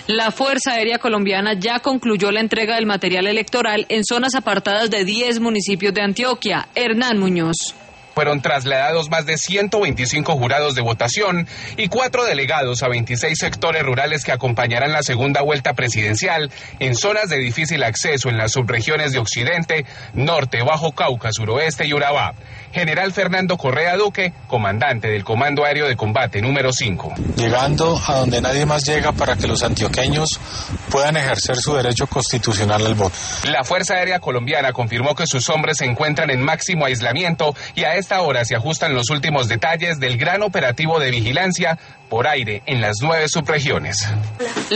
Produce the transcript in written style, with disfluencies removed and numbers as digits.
La Fuerza Aérea Colombiana ya concluyó la entrega del material electoral en zonas apartadas de 10 municipios de Antioquia. Hernán Muñoz. Fueron trasladados más de 125 jurados de votación y 4 delegados a 26 sectores rurales que acompañarán la segunda vuelta presidencial en zonas de difícil acceso en las subregiones de Occidente, Norte, Bajo Cauca, Suroeste y Urabá. General Fernando Correa Duque, comandante del Comando Aéreo de Combate número 5. Llegando a donde nadie más llega para que los antioqueños puedan ejercer su derecho constitucional al voto. La Fuerza Aérea Colombiana confirmó que sus hombres se encuentran en máximo aislamiento y a esta hora se ajustan los últimos detalles del gran operativo de vigilancia por aire en las 9 subregiones.